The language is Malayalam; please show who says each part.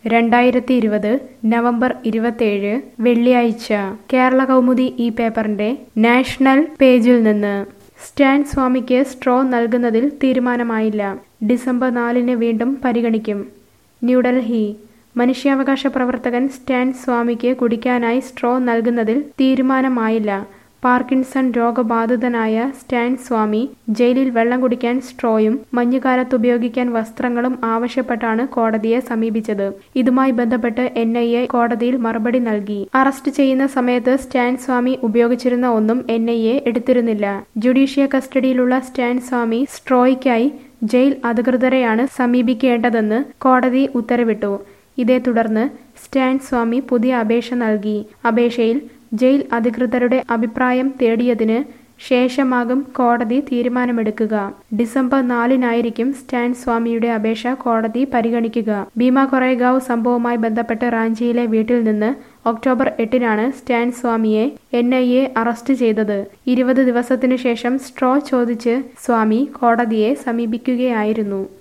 Speaker 1: 2020 നവംബർ 27 വെള്ളിയാഴ്ച കേരള കൗമുദി ഈ പേപ്പറിന്റെ നാഷണൽ പേജിൽ നിന്ന് സ്റ്റാൻ സ്വാമിക്ക് സ്ട്രോ നൽകുന്നതിൽ തീരുമാനമായില്ല. ഡിസംബർ 4 വീണ്ടും പരിഗണിക്കും. ന്യൂഡൽഹി മനുഷ്യാവകാശ പ്രവർത്തകൻ സ്റ്റാൻ സ്വാമിക്ക് കുടിക്കാനായി സ്ട്രോ നൽകുന്നതിൽ തീരുമാനമായില്ല. പാർക്കിൻസൺ രോഗബാധിതനായ സ്റ്റാൻ സ്വാമി ജയിലിൽ വെള്ളം കുടിക്കാൻ സ്ട്രോയും മഞ്ഞുകാലത്ത് ഉപയോഗിക്കാൻ വസ്ത്രങ്ങളും ആവശ്യപ്പെട്ടാണ് കോടതിയെ സമീപിച്ചത്. ഇതുമായി ബന്ധപ്പെട്ട് NIA കോടതിയിൽ മറുപടി നൽകി. അറസ്റ്റ് ചെയ്യുന്ന സമയത്ത് സ്റ്റാൻ സ്വാമി ഉപയോഗിച്ചിരുന്ന ഒന്നും NIA എടുത്തിരുന്നില്ല. ജുഡീഷ്യൽ കസ്റ്റഡിയിലുള്ള സ്റ്റാൻ സ്വാമി സ്ട്രോയ്ക്കായി ജയിൽ അധികൃതരെയാണ് സമീപിക്കേണ്ടതെന്ന് കോടതി ഉത്തരവിട്ടു. ഇതേ തുടർന്ന് സ്റ്റാൻ സ്വാമി പുതിയ അപേക്ഷ നൽകി. അപേക്ഷയിൽ ജയിൽ അധികൃതരുടെ അഭിപ്രായം തേടിയതിന് ശേഷമാകും കോടതി തീരുമാനമെടുക്കുക. ഡിസംബർ 4 സ്റ്റാൻ സ്വാമിയുടെ അപേക്ഷ കോടതി പരിഗണിക്കുക. ഭീമ കൊറേഗാവ് സംഭവവുമായി ബന്ധപ്പെട്ട് റാഞ്ചിയിലെ വീട്ടിൽ നിന്ന് ഒക്ടോബർ 8 സ്റ്റാൻ സ്വാമിയെ NIA അറസ്റ്റ് ചെയ്തത്. 20 ദിവസത്തിനു ശേഷം സ്ട്രോ ചോദിച്ച് സ്വാമി കോടതിയെ സമീപിക്കുകയായിരുന്നു.